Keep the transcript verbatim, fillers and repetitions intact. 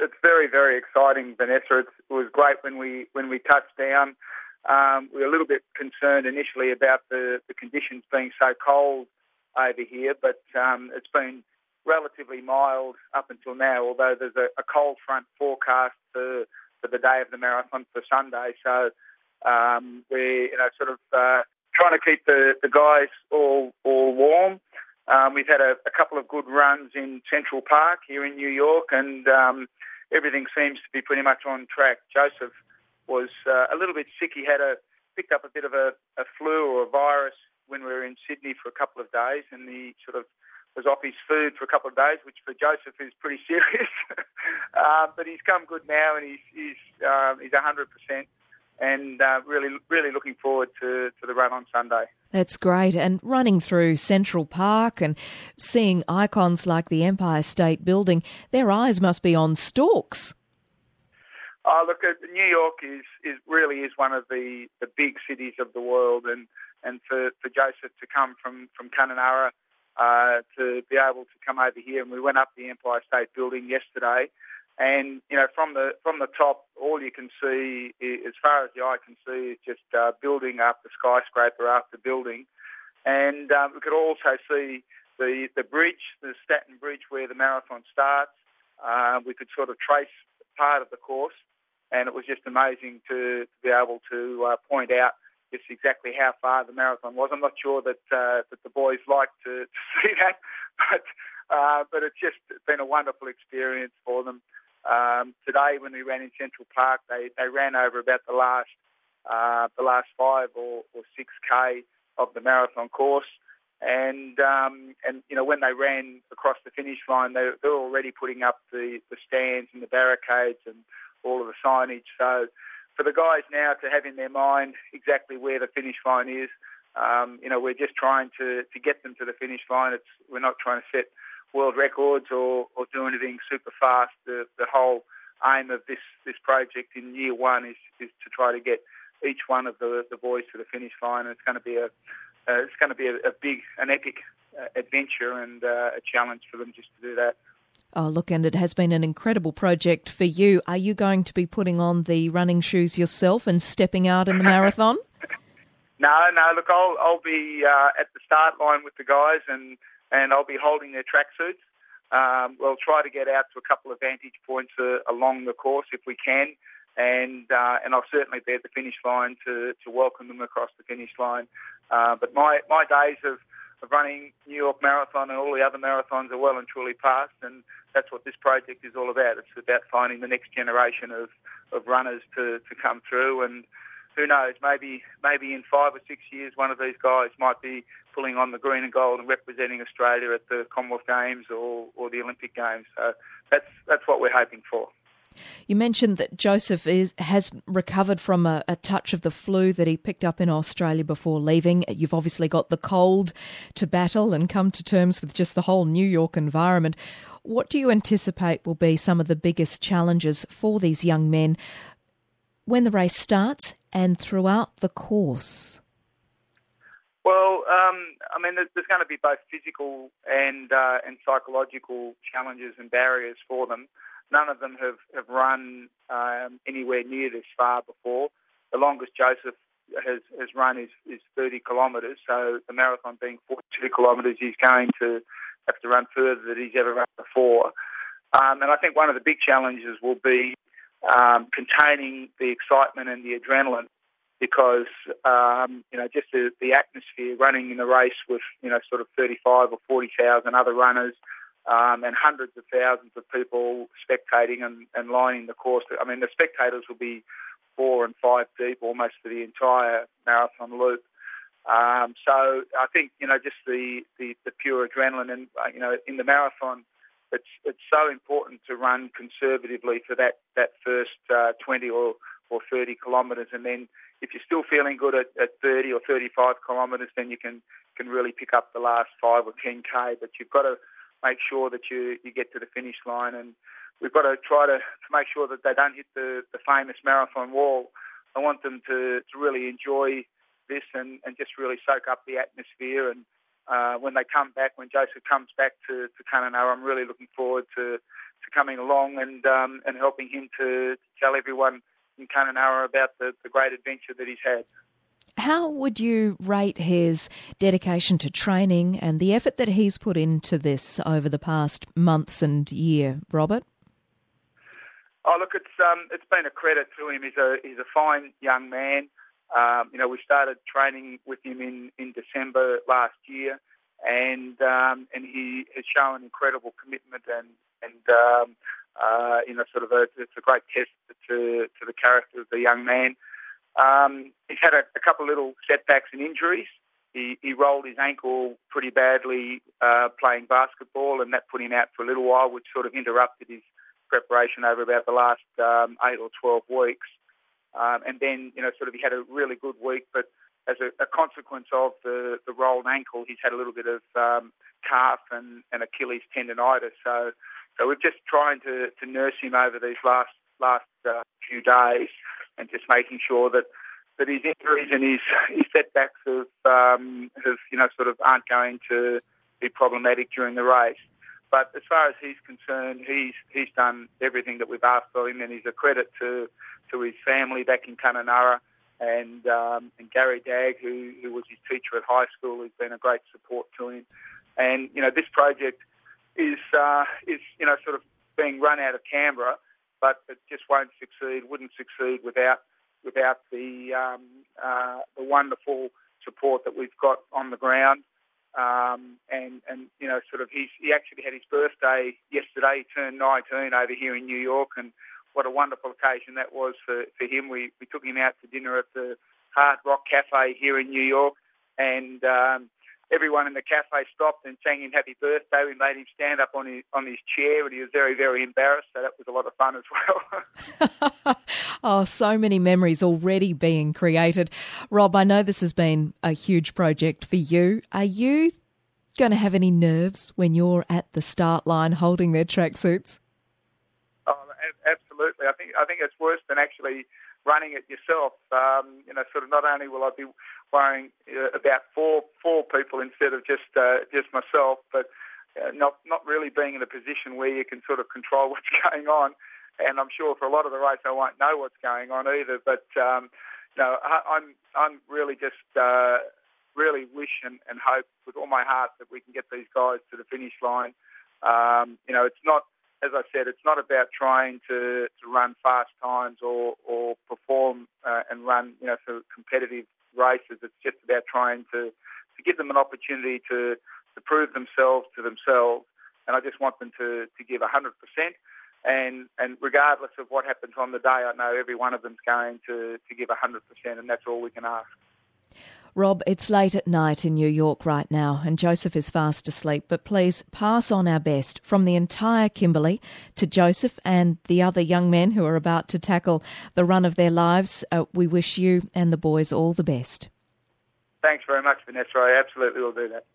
it's very, very exciting, Vanessa. It's, it was great when we when we touched down. Um, we were a little bit concerned initially about the, the conditions being so cold over here, but um, it's been relatively mild up until now, although there's a, a cold front forecast for, for the day of the marathon for Sunday. So um, we're you know, sort of uh, trying to keep the, the guys all all warm. Um, we've had a, a couple of good runs in Central Park here in New York, and um, everything seems to be pretty much on track. Joseph was uh, a little bit sick. He had a picked up a bit of a, a flu or a virus when we were in Sydney for a couple of days, and he sort of was off his food for a couple of days, which for Joseph is pretty serious. uh, but he's come good now, and he's he's um, he's one hundred percent, and uh, really really looking forward to, to the run on Sunday. That's great. And running through Central Park and seeing icons like the Empire State Building, their eyes must be on stalks. Oh, look, New York is, is really is one of the, the big cities of the world, and, and for, for Joseph to come from, from Kununurra uh, to be able to come over here, and we went up the Empire State Building yesterday, and you know from the from the top, all you can see, as far as the eye can see, is just uh, building after skyscraper after building, and um, we could also see the the bridge, the Staten Bridge, where the marathon starts. Uh, we could sort of trace part of the course. And it was just amazing to, to be able to uh, point out just exactly how far the marathon was. I'm not sure that uh, that the boys like to, to see that, but uh, but it's just been a wonderful experience for them. Um, today, when we ran in Central Park, they, they ran over about the last uh, the last five or, or six k of the marathon course, and um, and you know when they ran across the finish line, they, they were already putting up the, the stands and the barricades and all of the signage. So for the guys now to have in their mind exactly where the finish line is, um, you know, we're just trying to, to get them to the finish line. It's we're not trying to set world records or, or do anything super fast. The, the whole aim of this, this project in year one is, is to try to get each one of the, the boys to the finish line. And it's going to be a uh, it's going to be a, a big, an epic uh, adventure and uh, a challenge for them just to do that. Oh, look, and it has been an incredible project for you. Are you going to be putting on the running shoes yourself and stepping out in the marathon? no, no. Look, I'll, I'll be uh, at the start line with the guys, and, and I'll be holding their tracksuits. Um, we'll try to get out to a couple of vantage points uh, along the course if we can, and uh, and I'll certainly be at the finish line to, to welcome them across the finish line. Uh, but my, my days of of running New York Marathon and all the other marathons are well and truly past, and that's what this project is all about. It's about finding the next generation of, of runners to, to come through, and who knows, maybe maybe in five or six years one of these guys might be pulling on the green and gold and representing Australia at the Commonwealth Games or, or the Olympic Games. So that's that's what we're hoping for. You mentioned that Joseph is has recovered from a, a touch of the flu that he picked up in Australia before leaving. You've obviously got the cold to battle and come to terms with just the whole New York environment. What do you anticipate will be some of the biggest challenges for these young men when the race starts and throughout the course? Well, um, I mean, there's, there's going to be both physical and uh, and psychological challenges and barriers for them. None of them have, have run um, anywhere near this far before. The longest Joseph has, has run is, is thirty kilometres, so the marathon being forty-two kilometres, he's going to have to run further than he's ever run before. Um, and I think one of the big challenges will be um, containing the excitement and the adrenaline, because, um, you know, just the, the atmosphere, running in a race with, you know, sort of thirty-five or forty thousand other runners, Um, and hundreds of thousands of people spectating and, and lining the course. I mean, the spectators will be four and five deep almost for the entire marathon loop. Um, so I think, you know, just the, the, the pure adrenaline and, uh, you know, in the marathon, it's it's so important to run conservatively for that, that first uh, twenty or, or thirty kilometres. And then if you're still feeling good at, at thirty or thirty-five kilometres, then you can, can really pick up the last five or ten K. But you've got to make sure that you, you get to the finish line, and we've got to try to, to make sure that they don't hit the, the famous marathon wall. I want them to, to really enjoy this and, and just really soak up the atmosphere. And uh, when they come back, when Joseph comes back to, to Kununurra, I'm really looking forward to, to coming along and um, and helping him to, to tell everyone in Kununurra about the, the great adventure that he's had. How would you rate his dedication to training and the effort that he's put into this over the past months and year, Robert? Oh, look, it's um, it's been a credit to him. He's a he's a fine young man. Um, you know, we started training with him in, in December last year, and um, and he has shown incredible commitment and and um, uh, you know, sort of a it's a great test to to the character of the young man. Um, he's had a, a couple of little setbacks and injuries. He, he rolled his ankle pretty badly uh, playing basketball, and that put him out for a little while, which sort of interrupted his preparation over about the last um, eight or twelve weeks. Um, and then, you know, sort of he had a really good week, but as a, a consequence of the, the rolled ankle, he's had a little bit of um, calf and, and Achilles tendonitis. So, so we're just trying to, to nurse him over these last last uh, few days, and just making sure that, that his injuries and his, his setbacks have, um, have, you know, sort of aren't going to be problematic during the race. But as far as he's concerned, he's he's done everything that we've asked of him, and he's a credit to, to his family back in Kununurra, and um, and Gary Dagg, who, who was his teacher at high school, has been a great support to him. And, you know, this project is, uh, is you know, sort of being run out of Canberra, but it just won't succeed, wouldn't succeed without without the um, uh, the wonderful support that we've got on the ground. Um, and, and, you know, sort of he's, he actually had his birthday yesterday. He turned nineteen over here in New York, and what a wonderful occasion that was for, for him. We, we took him out to dinner at the Hard Rock Cafe here in New York, and um, everyone in the cafe stopped and sang him happy birthday. We made him stand up on his, on his chair, and he was very, very embarrassed, so that was a lot of fun as well. Oh, so many memories already being created. Rob, I know this has been a huge project for you. Are you going to have any nerves when you're at the start line holding their tracksuits? Oh, absolutely. I think I think it's worse than actually running it yourself. Um, you know, sort of not only will I be worrying uh, about four four people instead of just uh, just myself, but uh, not not really being in a position where you can sort of control what's going on. And I'm sure for a lot of the race I won't know what's going on either. But um, you know, I, I'm I'm really just uh, really wish and, and hope with all my heart that we can get these guys to the finish line. Um, you know, it's not, as I said, it's not about trying to, to run fast times or or perform uh, and run, you know, for competitive races. It's just about trying to, to give them an opportunity to, to prove themselves to themselves. And I just want them to, to give one hundred percent. And and regardless of what happens on the day, I know every one of them's going to, to give one hundred percent, and that's all we can ask. Rob, it's late at night in New York right now, and Joseph is fast asleep, but please pass on our best from the entire Kimberley to Joseph and the other young men who are about to tackle the run of their lives. Uh, we wish you and the boys all the best. Thanks very much, Vanessa. I absolutely will do that.